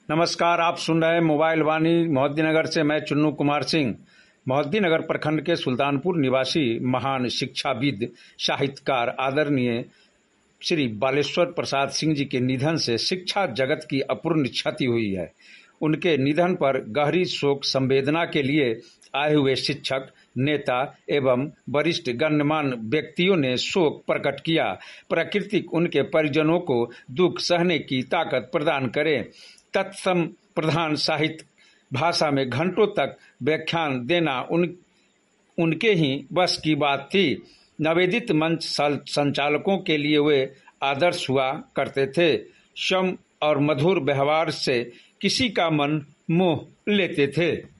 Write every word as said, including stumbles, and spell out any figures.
नमस्कार, आप सुन रहे हैं मोबाइल वाणी मोहद्दीनगर से। मैं चुन्नू कुमार सिंह। मोहद्दीनगर प्रखंड के सुल्तानपुर निवासी महान शिक्षाविद, साहित्यकार आदरणीय श्री बालेश्वर प्रसाद सिंह जी के निधन से शिक्षा जगत की अपूर्व क्षति हुई है। उनके निधन पर गहरी शोक संवेदना के लिए आए हुए शिक्षक, नेता एवं वरिष्ठ गण्यमान्य व्यक्तियों ने शोक प्रकट किया। प्रकृति उनके परिजनों को दुख सहने की ताकत प्रदान करे। तत्सम प्रधान साहित्य भाषा में घंटों तक व्याख्यान देना उन उनके ही बस की बात थी। नवेदित मंच संचालकों के लिए वे आदर्श हुआ करते थे। सम और मधुर व्यवहार से किसी का मन मोह लेते थे।